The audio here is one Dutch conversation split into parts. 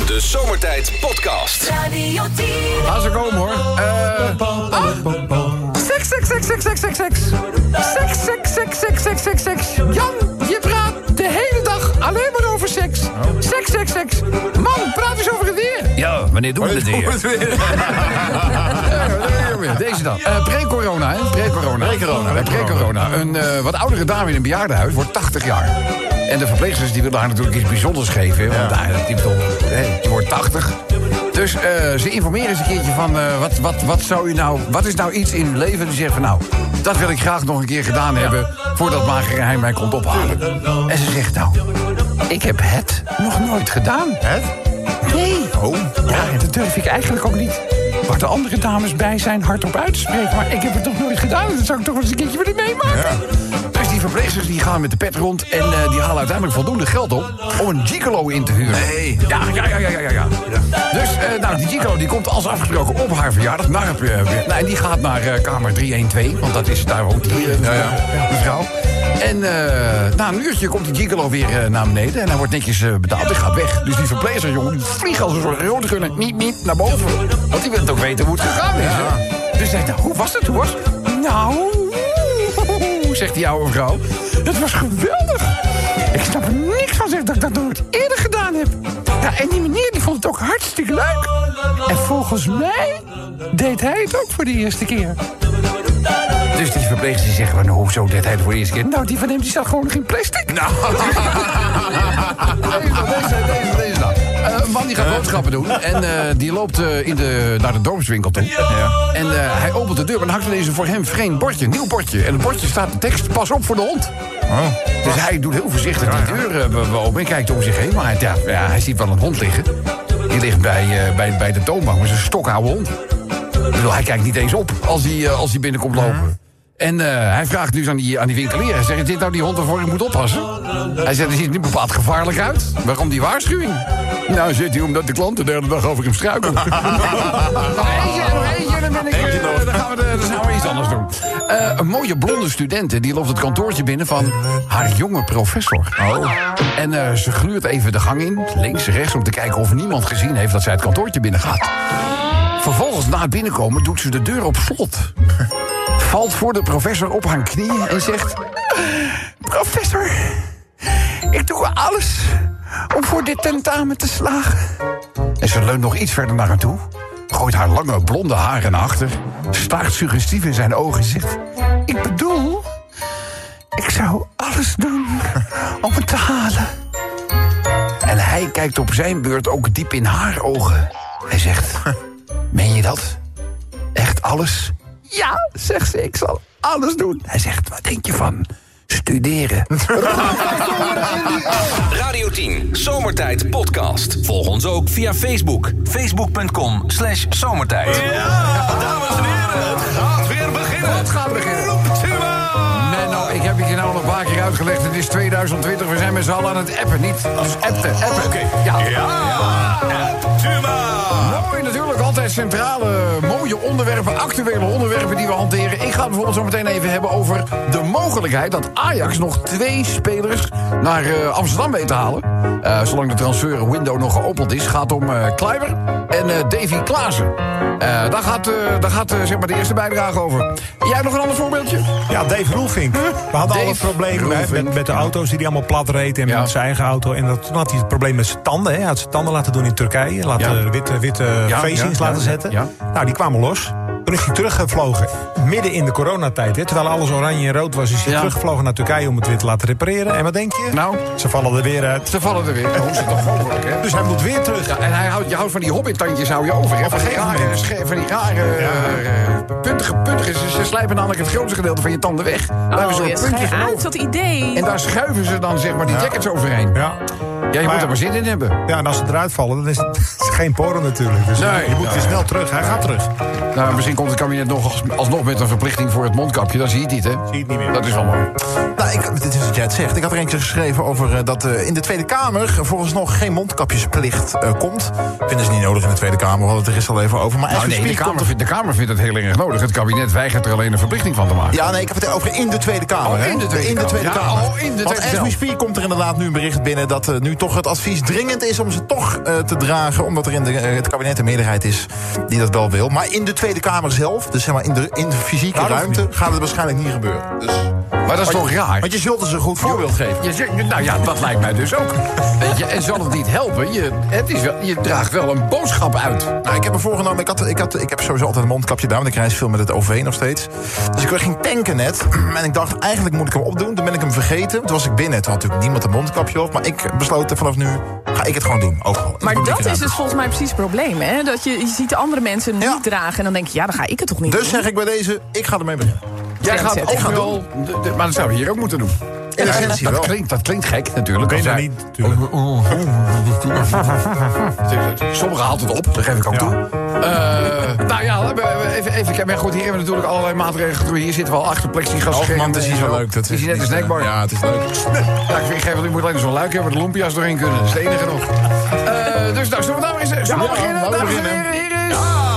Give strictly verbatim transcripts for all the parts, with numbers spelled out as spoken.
De Zomertijd Podcast. Radio tien. Laat ze komen hoor. Eh... Seks, seks, seks, seks, seks, seks, seks. Seks, seks, seks, seks, seks, seks, seks. Jan, je praat de hele dag alleen maar over seks. Seks, seks, seks. Man, praat eens over het weer. Ja, wanneer doen we het weer? Deze dan. Uh, pre-corona, hè? Pre-corona. Pre-corona. Uh, pre-corona. Een uh, wat oudere dame in een bejaardenhuis wordt tachtig jaar. En de verpleegsters die willen haar natuurlijk iets bijzonders geven. Want ja. uh, die, bedoel, hey, die wordt tachtig. Dus uh, ze informeren eens een keertje van... Uh, wat, wat, wat, zou je nou, wat is nou iets in uw leven die zegt van... nou, dat wil ik graag nog een keer gedaan ja. hebben... voordat Magerheim mij komt ophalen. En ze zegt nou... ik heb het nog nooit gedaan. Het? Nee. Oh. Ja, dat durf ik eigenlijk ook niet. Waar de andere dames bij zijn hardop uit te spreken. Maar ik heb het nog nooit gedaan. Dat zou ik toch wel eens een keertje willen meemaken. Ja. Dus die verpleegsters die gaan met de pet rond... en uh, die halen uiteindelijk voldoende geld op... om een gigolo in te huren. Nee. Ja, ja, ja, ja, ja, ja. ja. Dus uh, nou, die gigolo die komt als afgesproken op haar verjaardag... naar het, uh, nou, en die gaat naar uh, kamer driehonderdtwaalf... want dat is daar woont die uh, ja, ja. mevrouw. En uh, na een uurtje komt die gigolo weer uh, naar beneden... en hij wordt netjes uh, betaald en gaat weg. Dus die verpleegster, jongen, die vliegt als een soort roodgunner... niet, niet naar boven. Want die wil het ook weten hoe het gegaan is. Ja. Dus hij zegt, hoe was het? Hoe was het? Nou, zegt die oude vrouw. Het was geweldig. Ik snap er niks van, zeg dat ik dat nooit eerder gedaan heb. Ja, en die meneer die vond het ook hartstikke leuk. En volgens mij deed hij het ook voor de eerste keer. Dus die verpleegsters die zeggen, nou, hoezo deed hij het voor de eerste keer? Nou, die van hem die zat gewoon nog in plastic. Nou. deze, deze, deze, deze dan. Uh, een man die gaat boodschappen doen en uh, die loopt uh, in de, naar de dorpswinkel toe. Ja. En uh, hij opent de deur en dan hangt er deze voor hem vreemd bordje, een nieuw bordje. En op het bordje staat de tekst, pas op voor de hond. Oh. Dus hij doet heel voorzichtig die deur uh, open en kijkt om zich heen. Maar hij, ja, ja, hij ziet wel een hond liggen. Die ligt bij, uh, bij, bij de toonbank, maar is een stokoude hond. Ik bedoel, hij kijkt niet eens op als hij, uh, als hij binnenkomt lopen. En uh, hij vraagt nu aan die, aan die winkelier. Hij zegt, is dit nou die hond waarvoor ik moet oppassen? Hij zegt, hij ziet er niet bepaald gevaarlijk uit. Waarom die waarschuwing? Nou, zit hij omdat de klant de derde dag over hem struikelt. Nog eentje, nog eentje, dan ben ik... Uh, dan, gaan we de, dan gaan we iets anders doen. Uh, een mooie blonde studente, die loopt het kantoortje binnen van haar jonge professor. Oh. En uh, ze gluurt even de gang in, links, rechts, om te kijken of niemand gezien heeft dat zij het kantoortje binnen gaat. Vervolgens, na het binnenkomen, doet ze de deur op slot. Valt voor de professor op haar knieën en zegt... Professor, ik doe alles om voor dit tentamen te slagen. En ze leunt nog iets verder naar hem toe. Gooit haar lange blonde haren naar achter. Staart suggestief in zijn ogen en zegt... Ik bedoel, ik zou alles doen om het te halen. En hij kijkt op zijn beurt ook diep in haar ogen. Hij zegt... Meen je dat? Echt alles? Ja, zegt ze, ik zal alles doen. Hij zegt, wat denk je van studeren? Radio tien, Zomertijd Podcast. Volg ons ook via Facebook. Facebook.com slash Zomertijd. Ja, dames en heren, het gaat weer beginnen. Het gaat beginnen. Menno, ik heb het je nou nog een paar keer uitgelegd. Het is tweeduizend twintig, we zijn met z'n allen aan het appen, niet? Dus appen, appen. Oké. Ja. Ja, ja. Apptuma. Mooi natuurlijk, altijd centrale, mooie onderwerpen, actuele onderwerpen die we hanteren. Ik ga het bijvoorbeeld zo meteen even hebben over de mogelijkheid dat Ajax nog twee spelers naar uh, Amsterdam weet te halen. Uh, zolang de transfer window nog geopend is, gaat om uh, Kluivert en uh, Davy Klaassen. Uh, daar gaat, uh, daar gaat uh, zeg maar de eerste bijdrage over. Jij nog een ander voorbeeldje? Ja, Dave Roelvink. We hadden Dave al het probleem hè, met, met de ja. auto's die hij allemaal plat reed. En ja. met zijn eigen auto. En dat, toen had hij het probleem met zijn tanden. Hè. Hij had zijn tanden laten doen in Turkije. Laten Ja. witte, witte Ja, facings ja, laten ja, zetten. ja. Nou, die kwamen los. Toen is hij teruggevlogen. Midden in de coronatijd. Hè, terwijl alles oranje en rood was. Is hij Ja. teruggevlogen naar Turkije om het weer te laten repareren. En wat denk je? Nou, Ze vallen er weer uit. ze vallen er weer. Hoe is het toch mogelijk, hè? Dus hij moet weer terug. Ja, en hij houdt, je houdt van die hobbit-tandjes hou je over, hè? Van die rare, sche- van die rare uh, puntige, puntige... Ze, ze slijpen namelijk het grootste gedeelte van je tanden weg. Daar hebben ze Oh, zo'n ja, puntjes schijn over. uit, dat idee. En daar schuiven ze dan zeg maar die jackets overheen. Ja. Ja, je Maar moet er maar zin in hebben. Ja, en als ze eruit vallen, dan is het geen poren natuurlijk. Dus Nee. je moet weer Ja. snel terug. Hij gaat terug. Nou, misschien komt het kabinet nog als, alsnog met een verplichting voor het mondkapje. Dan zie je het niet, hè? Zie je het niet meer. Dat is wel mooi. Nou, ik, dit is wat jij het zegt. Ik had er eentje geschreven over uh, dat uh, in de Tweede Kamer volgens nog geen mondkapjesplicht uh, komt. Vinden ze niet nodig in de Tweede Kamer, we hadden het er gisteren al even over. Maar Nou, as we nee, de speak Kamer, komt er- vindt, de Kamer vindt het heel erg nodig. Het kabinet weigert er alleen een verplichting van te maken. Ja, nee, ik heb het over in de Tweede Kamer. Oh, hè? in de Tweede in de Kamer. Tweede Ja, Kamer. oh, in de Want Tweede as we zelf. speak komt er inderdaad nu een bericht binnen dat uh, nu toch het advies dringend is om ze toch uh, te dragen. Omdat er in de, uh, het kabinet een meerderheid is die dat wel wil. Maar in de Tweede Kamer zelf, dus zeg maar in de, in de fysieke nou, ruimte, gaat het waarschijnlijk niet gebeuren. Dus, maar dat is toch raar? Want je zult dus een goed voorbeeld geven. Je zegt, nou ja, dat lijkt mij dus ook. Weet je, en zal het niet helpen? Je, het is wel, je draagt wel een boodschap uit. Nou, ik heb me voorgenomen, ik, had, ik, had, ik heb sowieso altijd een mondkapje daar, want ik reis veel met het O V nog steeds. Dus ik ging tanken net en ik dacht, eigenlijk moet ik hem opdoen. Toen ben ik hem vergeten. Toen was ik binnen, toen had natuurlijk niemand een mondkapje op. Maar ik besloot vanaf nu, ga ik het gewoon doen. Ook al. Maar dat is dus volgens mij precies het probleem, hè? Dat je, je ziet de andere mensen niet ja. dragen en dan denk je, ja, dan ga ik het toch niet dus doen. Dus zeg ik bij deze, ik ga ermee beginnen. Jij gaat ook gaan wel, doen. Maar dat zouden we hier ook moeten doen. In Ja, essentie dat, wel. klinkt, dat klinkt gek natuurlijk. Ben je Als daar hij- niet, natuurlijk. Sommigen haalt het op, dat geef ik ook Ja. toe. Uh, nou ja, we- we- even, even kijken. Maar goed, hier hebben we natuurlijk allerlei maatregelen. Hier zitten we al achter plexiglas. Och man, het is niet zo leuk. Dat is net een snackbar. Ja, het is leuk. Ja, ik vind, want ik moet alleen zo'n luik hebben waar de lumpia's doorheen kunnen. Dat is het enige nog. Uh, dus nou, zullen we nou eens zullen we Ja, beginnen? laten we Dames en beginnen. heren, hier is...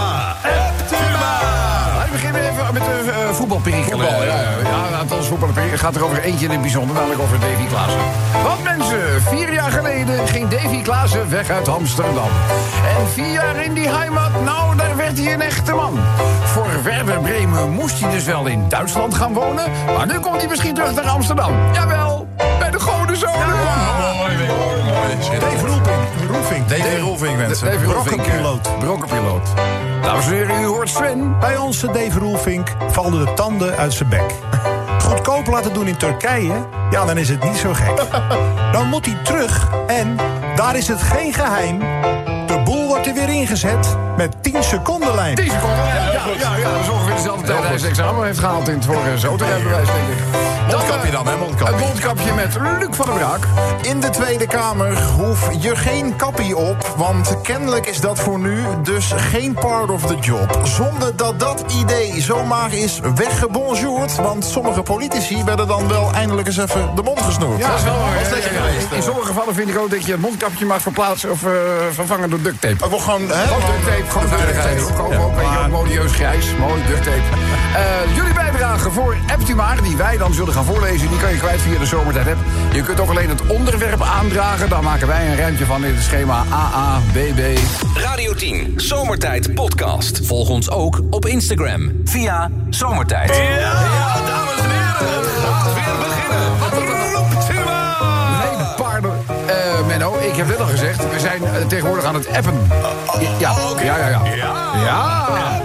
Laten we beginnen even met de uh, voetbalperikelen. Voetbal, ja, ja. Ja, althans voetbalperikelen. Het gaat er over eentje in het bijzonder, namelijk over Davy Klaassen. Want mensen, vier jaar geleden ging Davy Klaassen weg uit Amsterdam. En vier jaar in die heimat, nou, daar werd hij een echte man. Voor Werder Bremen moest hij dus wel in Duitsland gaan wonen. Maar nu komt hij misschien terug naar Amsterdam. Jawel, bij de Godenzonen. Mooi, mooi, mooi. Dave Roelvink. Roelvink. Dave Roelvink, mensen. Dave Roelvink, Brokkenpiloot. eh, Brokkenpiloot. Dames en heren, u hoort Sven. Bij onze Dave Roelvink vallen de tanden uit zijn bek. Goedkoop laten doen in Turkije, ja, dan is het niet zo gek. Dan moet hij terug en daar is het geen geheim. De boel wordt er weer ingezet met tien seconden lijn. tien seconden. Ja, ja, ja, ja, dat is ongeveer dezelfde tijd hij zijn examen heeft gehaald in het vorige zoterrijbewijs, denk ik. Mondkapje dan, hè, mondkapje. Het mondkapje met Luc van der Braak. In de Tweede Kamer hoef je geen kappie op, want kennelijk is dat voor nu dus geen part of the job. Zonder dat dat idee zomaar is weggebonjourd, want sommige politici werden dan wel eindelijk eens even de mond gesnoerd. Ja, dat is wel waar. Dat is Ja, lekker ja, ja. geweest. In sommige gevallen vind ik ook dat je het mondkapje mag verplaatsen of uh, vervangen door duct tape. Het wordt gewoon, hè, Gewoon duct tape, gewoon duct tape. Ook, ook, ook, weet je, ook modieus grijs, mooi duct tape. Uh, jullie bijdrage voor Eptimaar, die wij dan zullen gaan voorlezen, die kan je kwijt via de Zomertijd app. Je kunt ook alleen het onderwerp aandragen, daar maken wij een rijmpje van in het schema A A B B. Radio tien, Zomertijd podcast. Volg ons ook op Instagram via Zomertijd. Ja, dames en heren, het gaat weer beginnen. Wat roept u maar? Nee, paarden. Uh, Menno, ik heb net al gezegd, we zijn uh, tegenwoordig aan het appen. Ja, ja, ja. Ja. ja.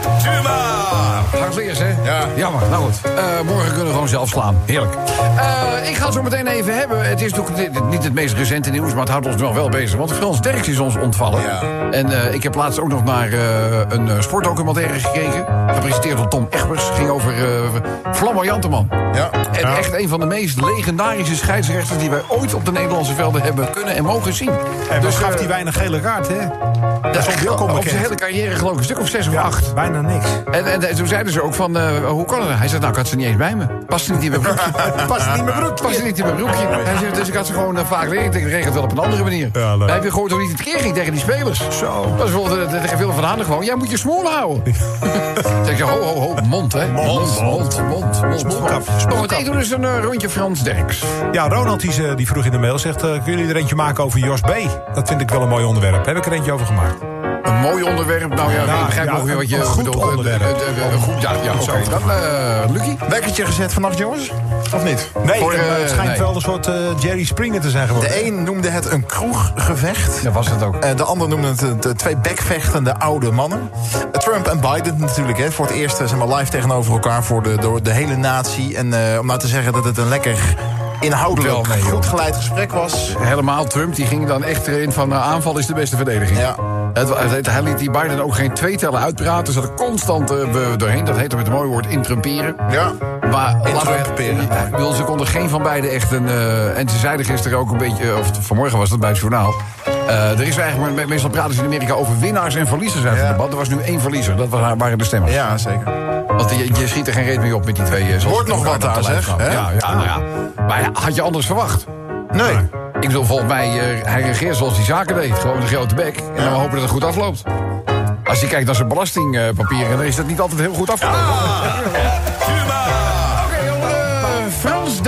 Ga het eerst, hè? Ja. Jammer, nou goed. Uh, morgen kunnen we gewoon zelf slaan. Heerlijk. Uh, ik ga het zo meteen even hebben. Het is natuurlijk niet het meest recente nieuws, maar het houdt ons nog wel bezig. Want Frans Derks is ons ontvallen. Ja. En uh, ik heb laatst ook nog naar uh, een uh, sportdocumentaire gekeken. Gepresenteerd door Tom Egbers. Ging over uh, flamboyante man. Ja. En Ja. echt een van de meest legendarische scheidsrechters die wij ooit op de Nederlandse velden hebben kunnen en mogen zien. En dus eh, gaf hij weinig gele kaart, hè? Dat is ook op onbekend. zijn hele carrière geloof ik een stuk of zes of Ja, acht. bijna niks. En, en, en toen zeiden ze ook van, uh, hoe kan het? Hij zei, nou, ik had ze niet eens bij me. Past niet in mijn broekje. Past niet in mijn broekje. Past niet in mijn broekje. Hij zei, dus ik had ze gewoon uh, vaak leren. Ik denk, dat regelt wel op een andere manier. Ja, leuk. Hij heeft gewoon toch niet het keer ging tegen die spelers. Zo. Dat was bijvoorbeeld uh, tegen Willem van Handen gewoon. Jij moet je smoel houden. zeg je, ho, ho, ho, mond, hè. Mond, mond, mond, mond. Smoelkap. Maar meteen doen dus een uh, rondje Frans Derks. Ja, Ronald die, ze- die vroeg in de mail, zegt, uh, kunnen jullie er eentje maken over Jos B? Dat vind ik wel een mooi onderwerp. Heb ik er eentje over gemaakt? Een mooi onderwerp. Nou ja, Ja, ik begrijp ja, nog weer wat je een goed bedoelt. onderwerp. Een, een, een goed, ja, ja oké. Dan, uh, Lucky? Wekkertje gezet vannacht, jongens? Of niet? Nee, Voor, uh, uh, het schijnt nee. wel een soort uh, Jerry Springer te zijn geworden. De een noemde het een kroeggevecht. Dat was het ook. Uh, de ander noemde het uh, de twee bekvechtende oude mannen. Uh, Trump en Biden natuurlijk, hè, voor het eerst uh, zeg maar, live tegenover elkaar voor de, door de hele natie. En uh, om nou te zeggen dat het een lekker inhoudelijk Wel, nee, joh. goed geleid gesprek was. Helemaal Trump, die ging dan echt erin van uh, aanval is de beste verdediging. Ja. Het, het, hij liet die Biden ook geen twee tellen uitpraten. Ze hadden constant uh, doorheen, dat heet er met een mooi woord, intrumperen. Ja. Maar Intrumperen. laten we- ze konden geen van beiden echt een... Uh, en ze zeiden gisteren ook een beetje, of vanmorgen was dat bij het journaal. Uh, er is eigenlijk, me- meestal praten ze in Amerika over winnaars en verliezers uit het Ja. debat. Er was nu één verliezer, dat was- waren de stemmers. Ja, zeker. Want je, je schiet er geen reet mee op met die twee. uh, zoals Wordt het nog elkaar wat dan daar, te lijf zeg, gaan. hè? Ja, ja, nou ja. Maar ja, had je anders verwacht? Nee. Ik bedoel, volgens mij, uh, hij regeert zoals hij zaken deed. Gewoon een grote bek. En dan hopen dat het goed afloopt. Als je kijkt naar zijn belastingpapieren, dan is dat niet altijd heel goed afgelopen. Oké, okay, uh, Frans Derks.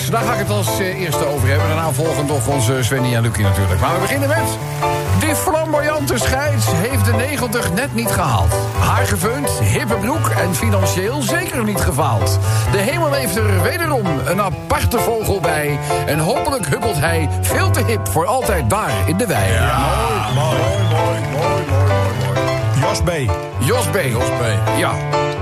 daar ga ik het als uh, eerste over hebben. Daarna volgen nog onze Svenny en Lucie natuurlijk. Maar we beginnen met... Die flamboyante scheids heeft de negentig net niet gehaald. Haar gefeund, hippe broek en financieel zeker niet gefaald. De hemel heeft er wederom een aparte vogel bij. En hopelijk huppelt hij veel te hip voor altijd daar in de wei. Ja, mooi, mooi, mooi, mooi, mooi, mooi. Jos B. Jos B. Jos B. Ja.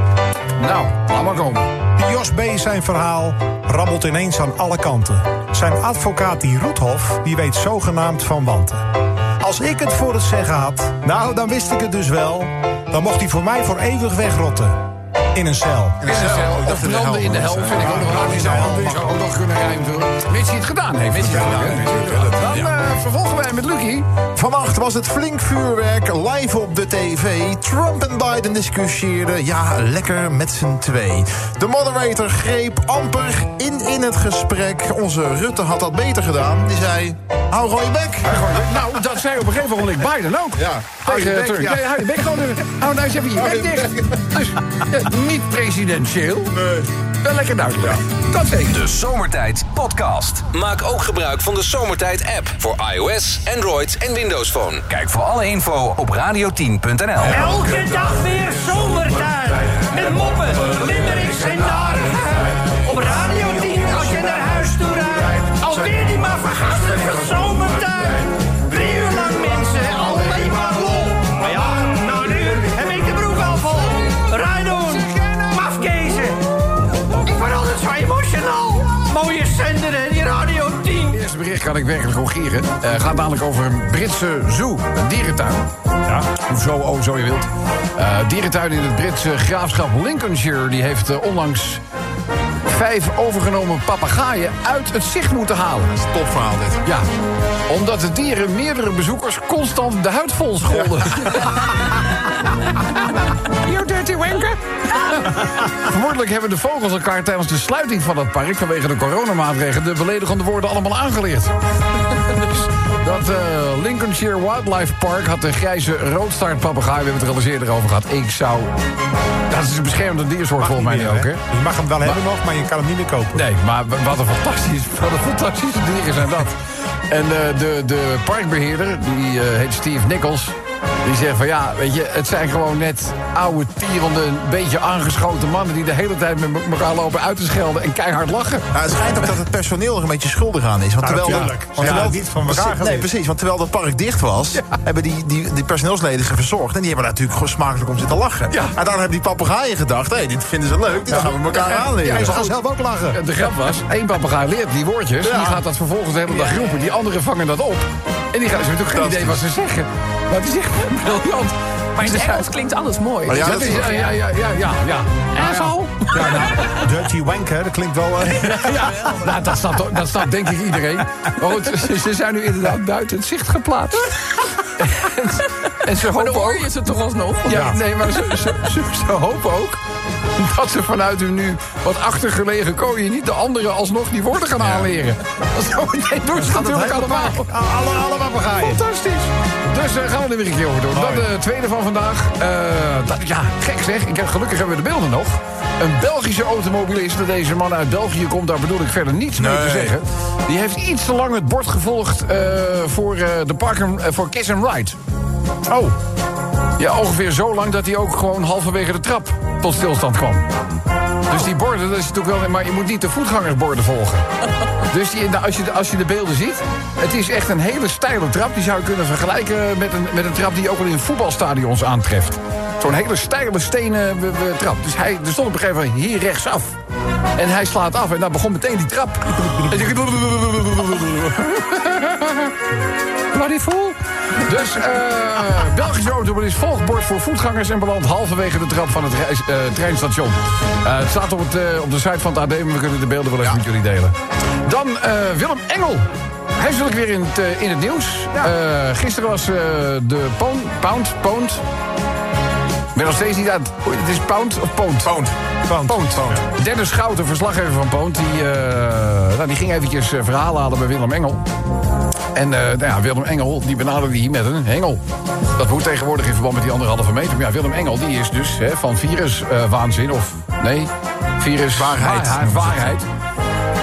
Nou, laat maar komen. Jos B. zijn verhaal rammelt ineens aan alle kanten. Zijn advocaat die Roethoff, die weet zogenaamd van wanten. Als ik het voor het zeggen had, nou dan wist ik het dus wel. Dan mocht hij voor mij voor eeuwig wegrotten. In een cel. In een cel. Of branden in de hel vind ik ook nog raar. Die zou ook nog kunnen rijmen. Mits hij het gedaan heeft. Mits hij het gedaan heeft. Dan uh, vervolgen wij met Lucie. Vannacht was het flink vuurwerk live op de tv. Trump en Biden discussieerden, ja, lekker met z'n twee. De moderator greep amper in in het gesprek. Onze Rutte had dat beter gedaan. Die zei, hou gewoon je bek. Nou, dat zei op een gegeven moment Biden ook. Ja. Tegen Trump. Ja, hou je bek gewoon. Hou nou eens even je bek dicht. Dus, ja, niet presidentieel. Nee. Wel lekker duidelijk. Ja. Dat zeker. De Zomertijd Podcast. Maak ook gebruik van de Zomertijd app voor iOS, Android en Windows Phone. Kijk voor alle info op radio tien punt n l. Elke dag weer zomertijd. Met moppen, limmerings en narigheid. Op Radio tien als je naar huis toe rijdt. Alweer die maar vergasten van zomertijd. Drie uur lang mensen, alleen maar lol. Maar ja, na een uur heb ik de broek al vol. Rijdoen, mafkezen. Ik word altijd zo emotional. Mooie zender, hè, die Radio tien. Het eerste bericht kan ik werkelijk corrigeren. Het uh, gaat namelijk over een Britse zoo, een dierentuin. Ja. Of zo, oh, zo je wilt. Uh, dierentuin in het Britse graafschap Lincolnshire... die heeft uh, onlangs vijf overgenomen papegaaien uit het zicht moeten halen. Dat is een topverhaal dit. Ja, omdat de dieren meerdere bezoekers constant de huid vol scholden. Ja. You dirty wanker. Vermoedelijk hebben de vogels elkaar tijdens de sluiting van het park... vanwege de coronamaatregelen de beledigende woorden allemaal aangeleerd. Dus dat uh, Lincolnshire Wildlife Park had de grijze roodstaartpapegaai... we hebben het er al eens eerder over gehad. Ik zou... Dat is een beschermde diersoort volgens mij meer, ook, hè? Je mag hem wel maar, hebben nog, maar je kan hem niet meer kopen. Nee, maar wat een fantastisch, wat een fantastische dieren zijn dat. En uh, de, de parkbeheerder, die uh, heet Steve Nichols... die zegt van ja, weet je, het zijn gewoon net oude, tierende, een beetje aangeschoten mannen... die de hele tijd met elkaar lopen uit te schelden en keihard lachen. Nou, het schijnt ook dat het personeel er een beetje schuldig aan is. Want nou, terwijl natuurlijk. Want ja, terwijl, niet van elkaar precies, nee, precies, want terwijl het park dicht was... Ja. hebben die, die, die personeelsleden verzorgd... en die hebben natuurlijk gewoon smakelijk om zitten lachen. Ja. En dan hebben die papegaaien gedacht... hé, hey, dit vinden ze leuk, dit ja. gaan we elkaar ja. aanleren. Ja, ze gaan zelf ook lachen. De grap was, één papegaai leert die woordjes... Ja. die gaat dat vervolgens de hele dag roepen. Die anderen vangen dat op. En die gaan, ze hebben natuurlijk geen idee wat ze zeggen. Maar die zegt briljant. Maar in het Engels klinkt alles mooi. Ja, dat is, ja, ja, ja, ja, ja, ja. Asshole. Ja, nou, dirty wanker, dat klinkt wel... Uh... Ja, ja. Nou, dat snapt, dat snapt denk ik iedereen. Maar goed, ze, ze zijn nu inderdaad buiten het zicht geplaatst. en, en ze hopen maar dan hoor je ook, ze toch alsnog? Ja, ja. Nee, maar ze, ze, ze, ze hopen ook dat ze vanuit hun nu wat achtergelegen kooien... niet de anderen alsnog die woorden gaan aanleren. Ja. Zo meteen doen ze natuurlijk allemaal. Alle, alle papegaaien. Fantastisch. Dus uh, gaan we er weer een keer over doen. Dan de tweede van vandaag. Uh, dat, ja, gek zeg. Ik heb, gelukkig hebben we de beelden nog. Een Belgische automobilist. Deze man uit België komt, daar bedoel ik verder niets nee. mee te zeggen. Die heeft iets te lang het bord gevolgd uh, voor, uh, de park uh, voor Kiss and Ride. Oh. Ja, ongeveer zo lang dat hij ook gewoon halverwege de trap tot stilstand kwam. Dus die borden, dat is natuurlijk wel... maar je moet niet de voetgangersborden volgen. Dus die, als, je, als je de beelden ziet... het is echt een hele steile trap. Die zou je kunnen vergelijken met een, met een trap... die je ook wel in voetbalstadions aantreft. Zo'n hele steile stenen uh, uh, trap. Dus hij, er stond op een gegeven moment hier rechtsaf. En hij slaat af en dan begon meteen die trap. En je... Bloody fool. Dus uh, Belgische automobilist volgt bord voor voetgangers... en belandt halverwege de trap van het reis, uh, treinstation. Uh, het staat op, het, uh, op de site van het A D, maar we kunnen de beelden wel even ja. met jullie delen. Dan uh, Willem Engel. Hij is natuurlijk weer in het, uh, in het nieuws. Ja. Uh, gisteren was uh, de Pound... Pound? Pound? Ik ben nog steeds niet uit. Het is Pound of Pound? Pound. Pound. Pound. Pound. Dennis Schouten, verslaggever van Pound... die, uh, nou, die ging eventjes uh, verhalen halen bij Willem Engel. En uh, nou ja, Willem Engel, die benaderde hier met een hengel. Dat moet tegenwoordig in verband met die anderhalve meter. Maar ja, Willem Engel, die is dus hè, van viruswaanzin, uh, of nee, viruswaarheid. Waarheid. waarheid.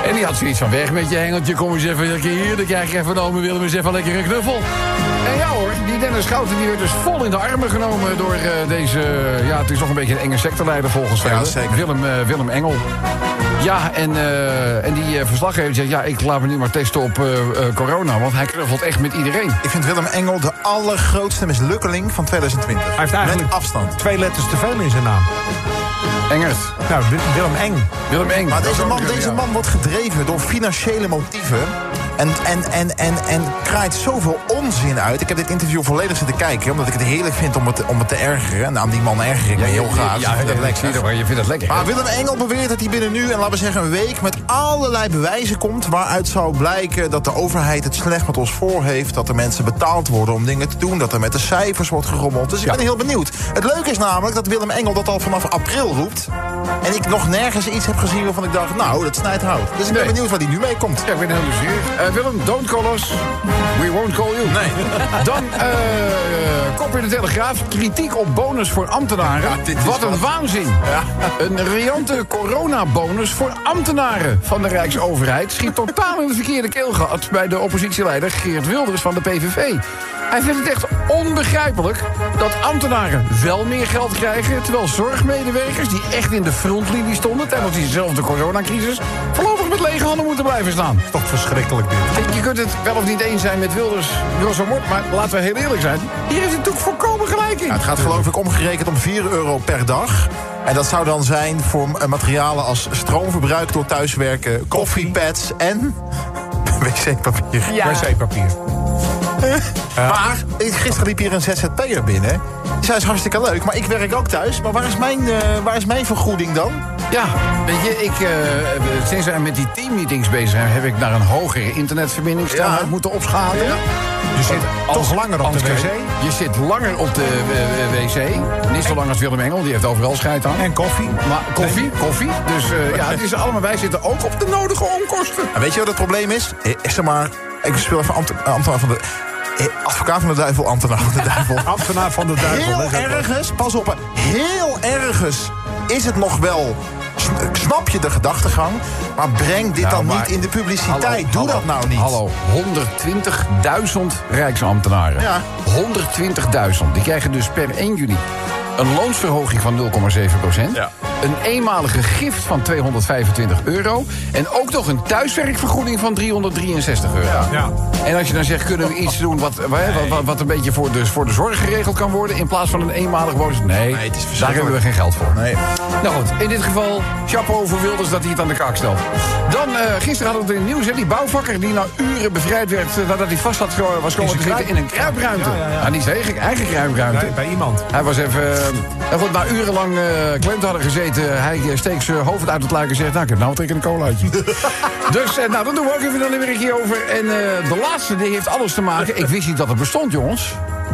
En die had zoiets van, weg met je hengeltje, kom eens even lekker hier. Dan krijg je even van ome Willem eens even lekker een knuffel. En ja hoor, die Dennis Schouten die werd dus vol in de armen genomen door uh, deze... Uh, ja, het is toch een beetje een enge secteleider volgens mij. Ja, zeker. Willem, uh, Willem Engel. Ja, en, uh, en die uh, verslaggever zegt... ja, ik laat me nu maar testen op uh, uh, corona... want hij knuffelt echt met iedereen. Ik vind Willem Engel de allergrootste mislukkeling van twintig twintig. Hij heeft eigenlijk met afstand. twee letters te veel in zijn naam. Engert. Nou, Willem Eng. Willem Eng. Maar deze Dat man, ook, deze ja. man wordt gedreven door financiële motieven... En, en, en, en, en kraait zoveel onzin uit. Ik heb dit interview volledig zitten kijken... omdat ik het heerlijk vind om het, om het te ergeren. En aan die man erger ik me heel graag. Ja, ik vind dat lekker. lekker. Je vindt dat lekker. Maar Willem Engel beweert dat hij binnen nu, en laten we zeggen een week... met allerlei bewijzen komt waaruit zou blijken... dat de overheid het slecht met ons voor heeft... dat er mensen betaald worden om dingen te doen... dat er met de cijfers wordt gerommeld. Dus ik Ja. ben heel benieuwd. Het leuke is namelijk dat Willem Engel dat al vanaf april roept... en ik nog nergens iets heb gezien waarvan ik dacht... nou, dat snijdt hout. Dus ik ben Nee. benieuwd waar hij nu mee komt. Ja, ik ben heel nieuwsgierig. Uh, Willem, don't call us. We won't call you. Nee. Dan, uh, kop in de Telegraaf. Kritiek op bonus voor ambtenaren. Ja, dit is wat een wat. waanzin. Een riante coronabonus voor ambtenaren van de Rijksoverheid... schiet totaal in de verkeerde keelgat bij de oppositieleider Geert Wilders van de P V V. Hij vindt het echt onbegrijpelijk dat ambtenaren wel meer geld krijgen... terwijl zorgmedewerkers die echt in de frontlinie stonden... tijdens diezelfde coronacrisis... voorlopig met lege handen moeten blijven staan. Toch verschrikkelijk dit. Je kunt het wel of niet eens zijn met Wilders, grosso modo, maar laten we heel eerlijk zijn. Hier heeft hij natuurlijk volkomen gelijk in. Ja, het gaat geloof ik omgerekend om vier euro per dag. En dat zou dan zijn voor uh, materialen als stroomverbruik door thuiswerken... koffiepads en wc-papier. Ja. wc-papier. Maar gisteren liep hier een Z Z P'er binnen. Die zei, is hartstikke leuk, maar ik werk ook thuis. Maar waar is mijn, uh, waar is mijn vergoeding dan? Ja, weet je, ik, uh, sinds wij met die teammeetings bezig zijn... heb ik naar een hogere internetverbindingssnelheid Ja. moeten opschalen. Ja. Je zit toch langer op de Anders wc. kan je- Je zit langer op de uh, wc. Niet zo lang als Willem Engel, die heeft overal scheid aan. En koffie. Maar koffie, koffie. Dus uh, ja, het is allemaal, wij zitten ook op de nodige onkosten. En weet je wat het probleem is? Eh, Zeg maar, ik speel even ambt- ambtenaar van de... eh, Advocaat van de duivel, ambtenaar van de duivel. Ambtenaar van de duivel. Heel dat is ook wel- ergens, pas op, heel ergens is het nog wel... s- Snap je de gedachtegang, maar breng dit Nou, dan maar- niet in de publiciteit. Hallo, Doe hallo, dat nou niet. Hallo, honderdtwintigduizend Rijksambtenaren. Ja. honderdtwintigduizend. Die krijgen dus per één juli een loonsverhoging van nul komma zeven procent. Ja. Een eenmalige gift van tweehonderdvijfentwintig euro. En ook nog een thuiswerkvergoeding van driehonderddrieënzestig euro. Ja. En als je dan zegt, kunnen we iets doen wat, wat, wat, wat een beetje voor de, voor de zorg geregeld kan worden... in plaats van een eenmalig bonus? Nee, Nee, het is daar verschrikkelijk. hebben we geen geld voor. Nee. Nou goed, in dit geval, chapeau voor Wilders dat hij het aan de kaak stelt. Dan, uh, gisteren hadden we het in het nieuws, hè, die bouwvakker die na uren bevrijd werd... Uh, nadat hij vast had, uh, was komen te zijn zitten in een kruipruimte. Ja, ja, ja. Nou, niet zijn eigen, eigen kruipruimte. Bij, bij iemand. Hij was even... Uh, en goed, na urenlang uh, klem te hadden gezeten... hij uh, steekt zijn hoofd uit het luik en zegt... nou, ik heb nou een trek in een colaatje. Dus, uh, nou, dan doen we ook even een limmerikje over. En uh, de laatste, die heeft alles te maken. Ik wist niet dat het bestond, jongens.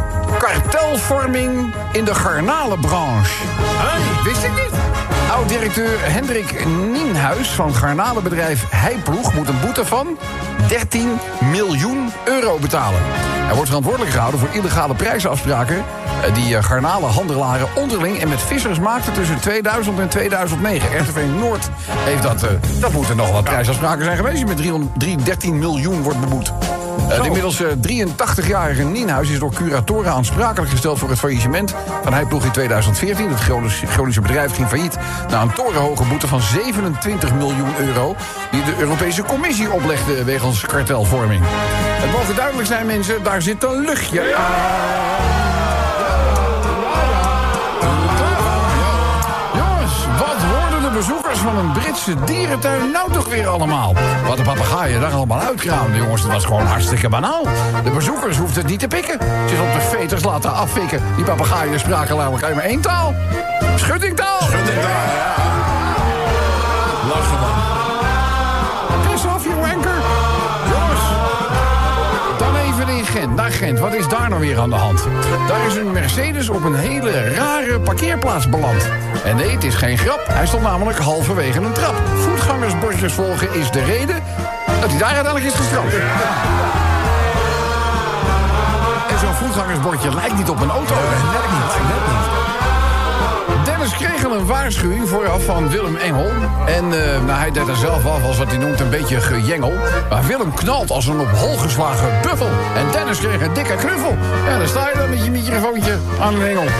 Kartelvorming in de garnalenbranche. Hey, wist ik niet. Oud-directeur Hendrik Nienhuis van garnalenbedrijf Heiploeg... moet een boete van dertien miljoen euro betalen. Hij wordt verantwoordelijk gehouden voor illegale prijsafspraken... die garnalenhandelaren onderling en met vissers maakten tussen tweeduizend en tweeduizend negen. R T V Noord heeft dat... Uh, dat moeten nog wat prijsafspraken zijn geweest... die met driehonderd, dertien miljoen wordt beboet. Uh, de inmiddels uh, drieëntachtigjarige Nienhuis is door curatoren aansprakelijk gesteld... voor het faillissement van Heiploeg in tweeduizend veertien. Het Groningse, Groningse bedrijf ging failliet na een torenhoge boete van zevenentwintig miljoen euro... die de Europese Commissie oplegde wegens kartelvorming. Het mogen duidelijk zijn, mensen, daar zit een luchtje aan. Jongens, wat hoorden de bezoekers van een Britse dierentuin nou toch weer allemaal? Wat de papegaaien daar allemaal uitkraamden, jongens, dat was gewoon hartstikke banaal. De bezoekers hoefden het niet te pikken. Ze op de veters laten afvikken. Die papegaaien spraken namelijk alleen maar één taal. Schuttingtaal. Schuttingtaal, ja. Lachen, man. Piss off, you wanker. Jongens. Dan even in Gent, naar Gent. Wat is daar nou weer aan de hand? Daar is een Mercedes op een hele rare parkeerplaats beland. En nee, het is geen grap. Hij stond namelijk halverwege een trap. Voetgangersbordjes volgen is de reden dat hij daar uiteindelijk is gestraft. En zo'n voetgangersbordje lijkt niet op een auto. Net niet, net niet. Dennis Dennis kreeg al een waarschuwing vooraf van Willem Engel. En uh, nou, hij deed er zelf af, als wat hij noemt, een beetje gejengel. Maar Willem knalt als een op hol geslagen buffel. En Dennis kreeg een dikke knuffel. En dan sta je dan met je microfoontje aan een engel.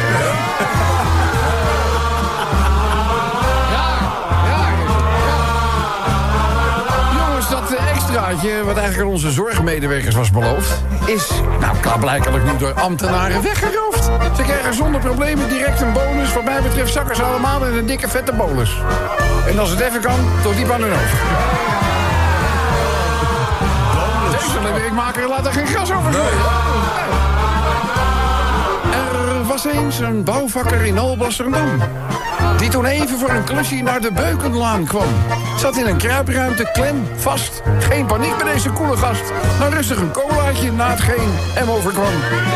Extraatje, wat eigenlijk aan onze zorgmedewerkers was beloofd, is nou klaarblijkelijk nu door ambtenaren weggeroofd. Ze krijgen zonder problemen direct een bonus. Wat mij betreft zakken ze allemaal in een dikke vette bolus. En als het even kan, tot diep aan hun hoofd. Deze werkmaker laat er geen gras over gooien. Er was eens een bouwvakker in Alblasserdam, die toen even voor een klusje naar de Beukenlaan kwam. Zat in een kruipruimte, klem, vast. Geen paniek bij deze koele gast. Maar rustig een colaatje na hetgeen hem overkwam.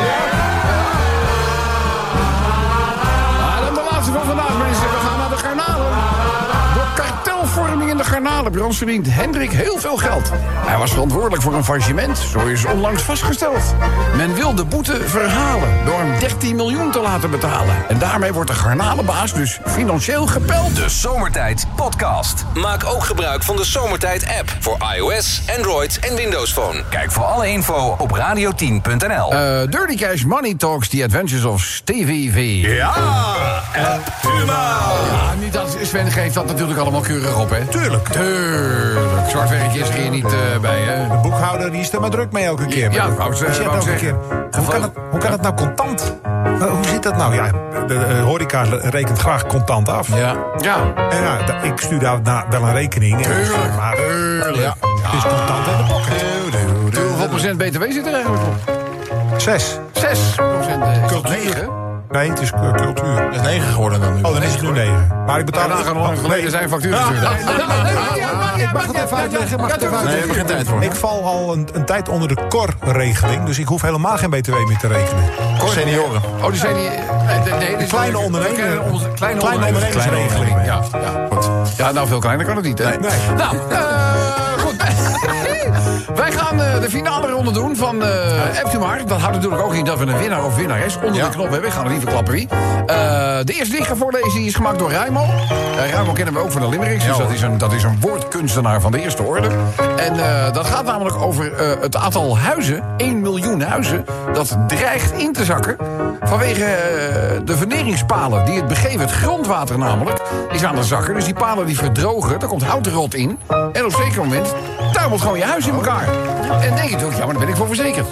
Ah, dan de laatste van vandaag, mensen. We gaan naar de garnalen. Door kartelvorming in de garnalenbranche verdient Hendrik heel veel geld. Hij was verantwoordelijk voor een faillissement, zo is onlangs vastgesteld. Men wil de boete verhalen door hem dertien miljoen te laten betalen. En daarmee wordt de garnalenbaas dus financieel gepeld. De Zomertijd Podcast. Maak ook gebruik van de Zomertijd app voor iOS, Android en Windows Phone. Kijk voor alle info op radio tien punt n l. Uh, Dirty Cash Money Talks, The Adventures of Stevie V. Ja, en Puma. Ja, niet dat, Sven geeft dat natuurlijk allemaal keurig op, hè? Tuurlijk. Tuurlijk. Zwartwerkje is er hier niet uh, bij, hè? De boekhouder die is er maar druk mee elke keer. Ja, wou ik Die zet elke zeggen. keer. Hoe kan, het, hoe kan het nou contant? Uh, hoe zit dat nou? Ja, de, de horeca rekent graag contant af. Ja. Ja. En ja, da- ik stuur daar na, wel een rekening. En dus, Tuurlijk. maar Tuurlijk. Ja. het is contant in de pocket. Hoeveel procent B T W zit er eigenlijk op? Zes. Zes procent. Uh, Cultuur. negen. Nee, het is cu- cultuur. Dat is negen geworden dan nu. Oh, dan is het nu negen. Maar ik betaal... Daarna gaan we lang geleden zijn factuur gestuurd. Ik mag het even uitleggen. Mag het even Nee, we uitleggen. hebben geen tijd voor. Ik val al een, een tijd onder de C O R-regeling. Dus ik hoef helemaal geen B T W meer te rekenen. Senioren. Oh, die zijn die... Nee, nee, dit is Kleine de- ondernemer. Kleine, onder- kleine, Kleine ondernemersregeling. ondernemersregeling. Ja, ja, goed. Ja, nou, veel kleiner kan het niet, hè? Nee. Nou, eh, goed. Wij gaan uh, de finale ronde doen van uh, App u maar. Dat houdt natuurlijk ook in dat we een winnaar of winnares onder Ja. de knop hebben. Ik ga nog niet verklappen wie. Uh, de eerste die ik ga voorlezen die is gemaakt door Raimo. Uh, Raimo kennen we ook van de Limericks. Dus dat is, een, dat is een woordkunstenaar van de eerste orde. En uh, dat gaat namelijk over uh, het aantal huizen. één miljoen huizen. Dat dreigt in te zakken. Vanwege uh, de verneringspalen die het begeven. Het grondwater namelijk is aan de zakken. Dus die palen die verdrogen. Daar komt houtrot in. En op een zeker moment tuimelt gewoon je huis in elkaar. En denk je toch, ja, maar daar ben ik voor verzekerd.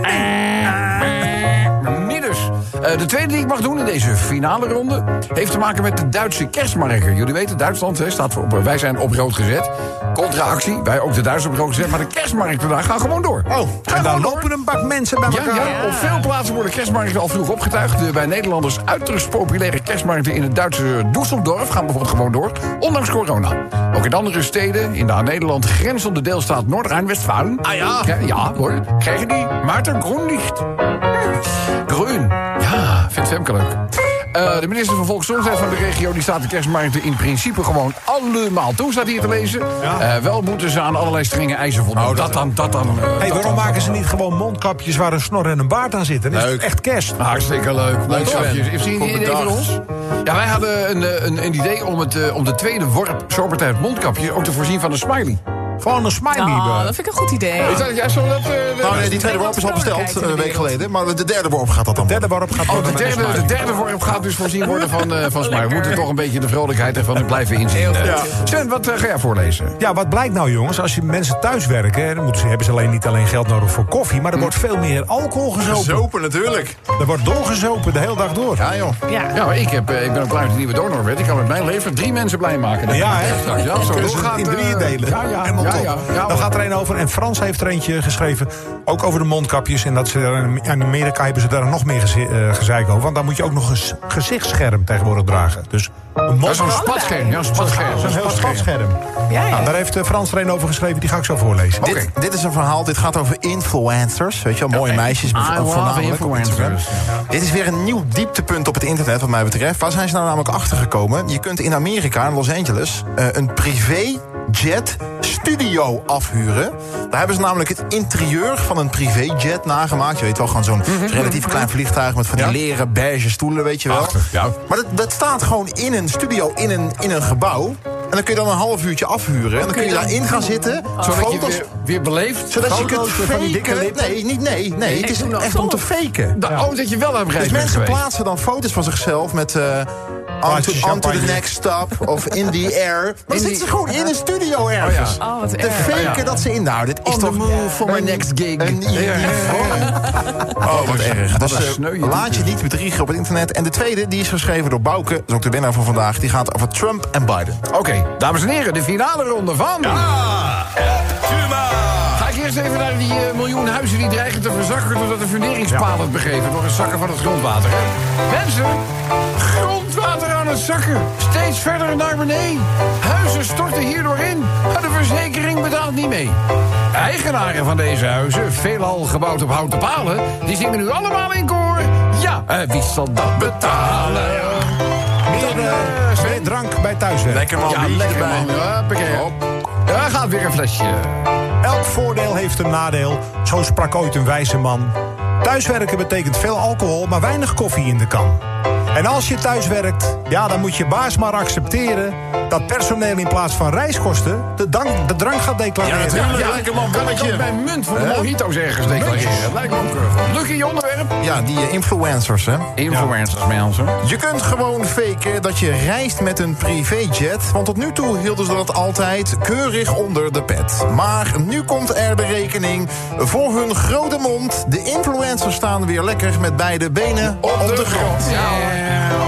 Niet dus. Uh, de tweede die ik mag doen in deze finale ronde heeft te maken met de Duitse kerstmarken. Jullie weten, Duitsland hè, staat op, wij zijn op rood gezet. Contra-actie, wij ook de Duitsers op rood gezet. Maar de kerstmarkten vandaag gaan gewoon door. Oh, Gaan en dan gewoon door. lopen een bak mensen bij Ja, elkaar. ja, op veel plaatsen worden kerstmarkten al vroeg opgetuigd. De bij Nederlanders uiterst populaire kerstmarkten in het Duitse Düsseldorf gaan bijvoorbeeld gewoon door, ondanks corona. Ook in andere steden, in de aan Nederland grenzende deelstaat Noord-Rijn-Westfalen. Ah ja? Ja, hoor. Krijgen die Maarten Groenlicht. Groen. Ja, vindt Femke leuk. Uh, de minister van Volksgezondheid van de regio die staat de kerstmarkten in principe gewoon allemaal toe, staat hier te lezen. Ja. Uh, wel moeten ze aan allerlei strenge eisen voldoen. Oh, dat dan, dat dan. Uh, Hey, dat waarom dan, maken dat ze dan. niet gewoon mondkapjes waar een snor en een baard aan zitten? Dan is het Leuk. echt kerst. Hartstikke leuk. Leuk, Sven. Sven. Heeft u een idee voor ons? Ja, wij hadden een, een, een idee om, het, uh, om de tweede worp zomertijd mondkapjes ook te voorzien van een smiley. Gewoon een smiley. Oh, eh. dat vind ik een goed idee. Is dat, ja, zo dat, uh, Nou nee, die tweede worp is al besteld, een week geleden. Maar de derde worp gaat dat dan De derde waarop gaat Oh, worden de met een derde, de smiley. derde worp gaat dus voorzien worden van, uh, van smiley. We moeten toch een beetje de vrolijkheid ervan blijven inzien. Ja. Sven, wat uh, ga jij voorlezen? Ja, wat blijkt nou jongens, als je mensen thuis werken, hè, dan moeten ze, hebben ze alleen niet alleen geld nodig voor koffie, maar er wordt veel meer alcohol gezopen. Zopen natuurlijk. Er wordt doorgezopen de hele dag door. Ja joh. Ja. Ja, maar ik, heb, uh, ik ben ook klaar met de nieuwe donorwet. Ik kan met mijn leven drie mensen blij maken. Dat Ja, kan ik hè? straks. Ja, zo Kunnen ze doorgaat, in drieën uh, delen. Ja, ja, Helemaal ja, top. ja, ja, Dan gaat er een over. En Frans heeft er eentje geschreven, ook over de mondkapjes. En dat ze er in in Amerika hebben ze daar nog meer geze, uh, gezeik over. Want dan moet je ook nog een s- gezichtsscherm tegenwoordig dragen. Dus een Dat is mondkapje. zo'n spatscherm. Ja, een spatscherm. Zo'n heel spatscherm. Ja, ja. Nou, daar heeft uh, Frans er een over geschreven, die ga ik zo voorlezen. Oké. Dit, dit is een verhaal, dit gaat over influencers. Weet je wel, mooie meisjes. I love voornamelijk op Instagram. influencers. Dit is weer een nieuw dieptepunt op het internet wat mij betreft. Waar zijn ze nou namelijk achtergekomen? Je kunt in Amerika, in Los Angeles, uh, een privéjet studio afhuren. Daar hebben ze namelijk het interieur van een privéjet nagemaakt. Je weet wel, gewoon zo'n relatief klein vliegtuig met van die Ja. leren beige stoelen, weet je wel. Prachtig, ja. Maar dat, dat staat gewoon in een studio, in een, in een gebouw. En dan kun je dan een half uurtje afhuren. En dan kun je daarin gaan zitten. Zodat je foto's, weer, weer beleeft. zodat je kunt foto's van die dikke faken. lippen. Nee, niet, nee, nee, het is doe dat echt om te faken. Da- Oh, dat je wel aan het Dus reizen bent mensen geweest. plaatsen dan foto's van zichzelf met... Uh, on, to, on to the champagne. next stop of in the air. Maar dan zitten ze gewoon in een studio ergens. Oh, wat Te erg. faken dat ze in. Nou, dit is On toch... the move for my next gig. Een Ja, ja, ja, Oh, wat erg. Dus een eh, sneu je laat je niet bedriegen op het internet. En de tweede, die is geschreven door Bouke. Dat is ook de winnaar van vandaag. Die gaat over Trump en Biden. Oké, dames en heren, de finale ronde van... Ga ik eerst even naar die uh, miljoen huizen die dreigen te verzakken... doordat de funderingspalen het begeven door het zakken van het grondwater. Hè? Mensen, grondwater aan het zakken. Steeds verder naar beneden. Huizen storten hierdoor in. Maar de verzekering betaalt niet mee. Eigenaren van deze huizen, veelal gebouwd op houten palen... die zingen nu allemaal in koor. Ja, uh, wie zal dat betalen? Meer, uh, meer drank bij thuiswerk. Lekker man, Ja, biertje lekker erbij. man. Huppakee. Ja, gaat weer een flesje. Elk voordeel heeft een nadeel, zo sprak ooit een wijze man. Thuiswerken betekent veel alcohol, maar weinig koffie in de kan. En als je thuis werkt, ja, dan moet je baas maar accepteren... dat personeel in plaats van reiskosten de, dank, de drank gaat declareren. Ja, natuurlijk. Ja, lekker man, kan ik bonnetje. ook bij munt voor de mojito's ergens declareren. Dat lijkt me ook keurig. Lucky, je onderwerp? Ja, die eh, influencers, hè. Influencers, mensen. Je kunt gewoon faken dat je reist met een privéjet. Want tot nu toe hielden ze dat altijd keurig onder de pet. Maar nu komt er de rekening voor hun grote mond. De influencers staan weer lekker met beide benen op, de, grond. Ja.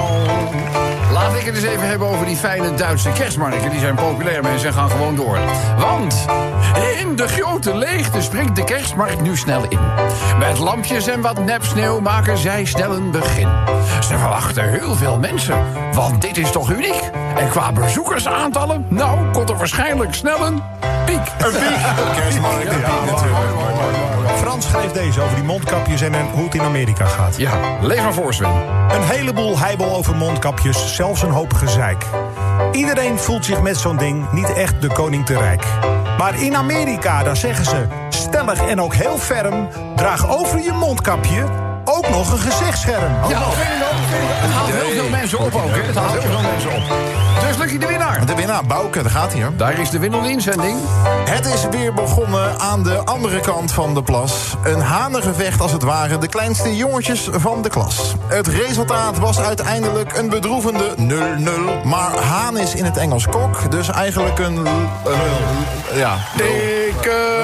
Laat ik het eens even hebben over die fijne Duitse kerstmarkten. Die zijn populair, mensen gaan gewoon door. Want in de grote leegte springt de kerstmarkt nu snel in. Met lampjes en wat nepsneeuw maken zij snel een begin. Ze verwachten heel veel mensen, want dit is toch uniek. En qua bezoekersaantallen, nou, komt er waarschijnlijk snel een piek. Een piek. Kerstmarkt, ja, natuurlijk. Frans schreef deze over die mondkapjes en hoe het in Amerika gaat. Ja, lees maar voor, Sven. Een heleboel heibel over mondkapjes, zelfs een hoop gezeik. Iedereen voelt zich met zo'n ding niet echt de koning te rijk. Maar in Amerika, daar zeggen ze stellig en ook heel ferm... draag over je mondkapje ook nog een gezichtsscherm. Ja, dat vind ik ook. Het haalt heel veel mensen op ook, hè. Het haalt heel veel mensen op. Dus Lucky de winnaar. De winnaar, Bouke, daar gaat hij, hoor. Daar is de winnende inzending. Het is weer begonnen aan de andere kant van de plas. Een hanengevecht als het ware, de kleinste jongetjes van de klas. Het resultaat was uiteindelijk een bedroevende nul nul. Maar haan is in het Engels kok, dus eigenlijk een... een ja. Dikke...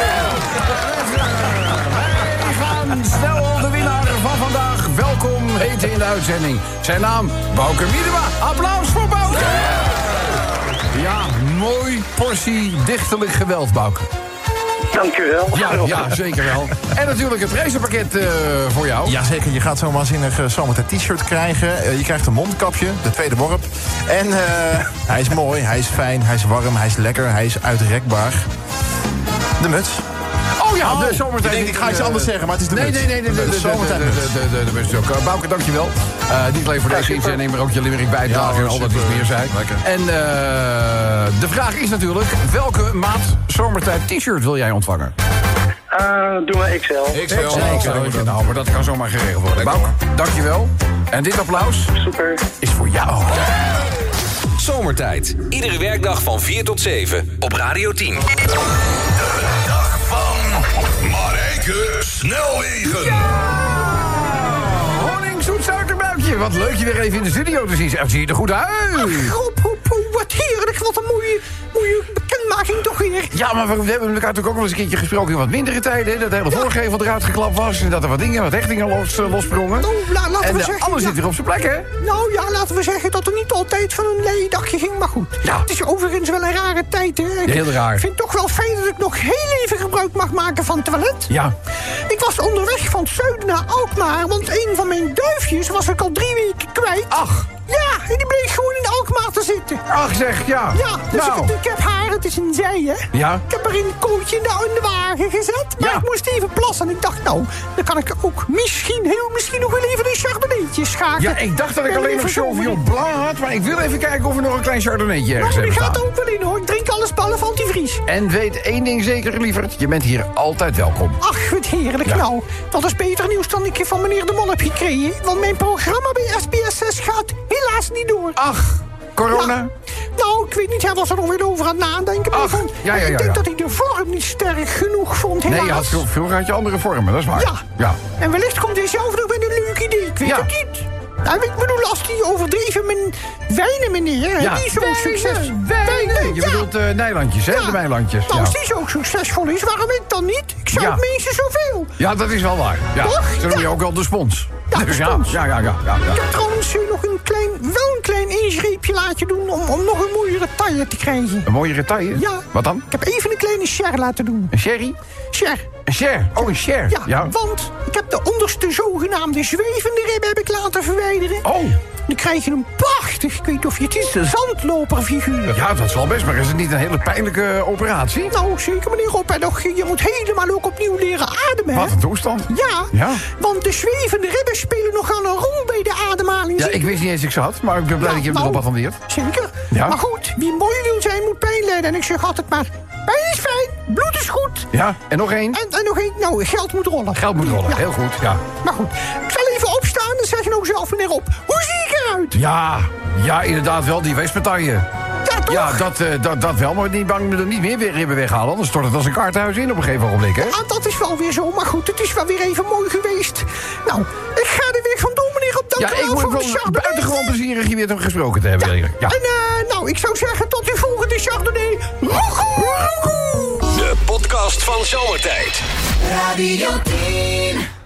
Wij gaan snel de winnaar van vandaag welkom heten in de uitzending. Zijn naam Bouke Miedema. Applaus voor Bouke. Ja, mooi portie dichterlijk geweld, Bouke. Dank u wel. Ja, ja, zeker wel. En natuurlijk het prijzenpakket uh, voor jou. Jazeker, je gaat zo'n waanzinnig uh, zomertijd t-shirt krijgen. Uh, je krijgt een mondkapje, de tweede worp. En uh, hij is mooi, hij is fijn, hij is warm, hij is lekker, hij is uitrekbaar. De muts. Oh ja, de Ik zomertijd. denk, ik ga iets anders zeggen, maar het is de Nee, muts. nee, nee, de, de, de, de, zomertijd de, de, de, de, de muts ook. Uh, Bouke, dankjewel. Uh, niet alleen voor deze inzending, maar ook je limerick bijdrage Ja, en al dat iets super. meer zijn. Lekker. En uh, de vraag is natuurlijk, welke maat zomertijd t-shirt wil jij ontvangen? Uh, doe maar X L. Ik zal Zeker. Nou, maar dat kan zomaar geregeld worden. Bouke, dankjewel. En dit applaus Super. is voor jou. Zomertijd. Iedere werkdag van vier tot zeven op Radio tien. De dag van Marijke Snelwegen. Honing, zoet suikerbuikje. Wat leuk je weer even in de studio te zien. En zie je er goed uit. Hop, hop, hop, wat heerlijk, wat een mooie, mooie bekendmaking toch weer. Ja, maar we hebben elkaar natuurlijk ook wel eens een keertje gesproken in wat mindere tijden. Hè? Dat de hele voorgevel eruit geklapt was. En dat er wat dingen, wat hechtingen los, uh, lossprongen. Nou, la, laten en we uh, zeggen... alles ja, zit weer op zijn plek, hè? Nou ja, laten we zeggen dat er niet altijd van een leien dakje ging, maar goed. Ja. Het is overigens wel een rare tijd, hè. Ik Heel raar. vind het toch wel fijn dat ik nog heel even gebruik mag maken van het toilet. Ja. Ik was onderweg van Zuiden naar Alkmaar, want een van mijn duifjes was ik al drie weken kwijt. Ach. Ja, en die bleef gewoon in Alkmaar te zitten. Ach zeg, ja. Ja, dus nou. ik, ik heb haar, het is een zij, hè. Ja. Ik heb haar in een kootje in de, in de wagen gezet. Maar Ja. ik moest even plassen. En ik dacht, nou, dan kan ik ook misschien, heel misschien nog wel even een chardonnaytje schaken. Ja, ik dacht dat ik En alleen nog even zo Sauvignon Blanc had. Maar ik wil even kijken of er nog een klein chardonnaytje ergens Nou, die hebben gaat staan. er ook wel in, hoor. Ik drink alles alles behalve antivries. En weet één ding zeker, lieverd. Je bent hier altijd welkom. Ach, wat heerlijk. Ja. Nou, dat is beter nieuws dan ik van meneer De Mol heb gekregen. Want mijn programma bij S B S zes gaat helaas niet door. Ach, corona? Ja. Nou, ik weet niet, hij was er nog weer over aan het nadenken. Maar Ach, vond, ja, ja, ja, ik denk ja. dat hij de vorm niet sterk genoeg vond, helaas. Nee, je had, vroeger had je andere vormen, dat is waar. Ja. ja. En wellicht komt hij zelf nog met een leuk idee. Ik weet Ja. het niet. Nou, ik bedoel, als die overdreven mijn wijnen, meneer, Ja. die zo'n succes... Wijnen, je ja. bedoelt uh, Nijlandjes, hè? Ja. De Mijlandjes. Nou, Ja. als die zo succesvol is, waarom ik dan niet? Ik zou Ja. het minstens zoveel. ja, dat is wel waar. Ja. Toch? Zo noem je Ja. ook wel de spons. Ja, de Dus spons. Ja, ja, ja, ja, ja. Ik heb trouwens eh, nog een klein, wel een klein ingreepje laten doen om, om nog een mooiere taille te krijgen. Een mooie retaille? Ja. Wat dan? Ik heb even een kleine share laten doen. Een sherry? Share. Een share? Oh, een share. Ja, ja. want ik heb de onderste zogenaamde zwevende ribben heb ik laten verwijderen. Oh. Dan krijg je een prachtig, ik weet niet of je het is, een zandloperfiguur. Ja, dat zal best, maar is het niet een hele pijnlijke operatie? Nou, zeker meneer Rob. En nog, je moet helemaal ook opnieuw leren ademen, hè? Wat een toestand. Ja, Ja. want de zwevende ribben spelen nogal een rol bij de ademhaling. Ja, zie ik je? wist niet eens ik zat, maar ik ben blij Ja, dat je me nou, erop attendeert. Zeker. Ja. Maar goed, wie mooi wil zijn, moet pijn lijden. En ik zeg altijd maar, pijn is fijn, bloed is goed. Ja, en nog één. En, en nog één, nou, geld moet rollen. Geld moet rollen, Ja. heel goed, ja. Maar goed, ik zal even opstaan en zeg je nou zelf, meneer Rob. Hoe zie ik eruit? Ja, ja, inderdaad wel, die weespartijen. Ja, toch? Ja, dat, eh, dat, dat wel, maar niet bang er niet meer weer ribben weghalen. Anders stort het als een kaartenhuis in op een gegeven ogenblik, hè? Ja, dat is wel weer zo. Maar goed, het is wel weer even mooi geweest. Nou, ik ga er weer vandoor, meneer Rob. Dank Ja, u ik wel word voor de wel Chardonnay. buitengewoon plezierig je weer te gesproken te hebben. Ja. ja. En eh, nou, ik zou zeggen tot uw volgende Chardonnay. Roegoe, roegoe. De podcast van Zomertijd. Radio tien.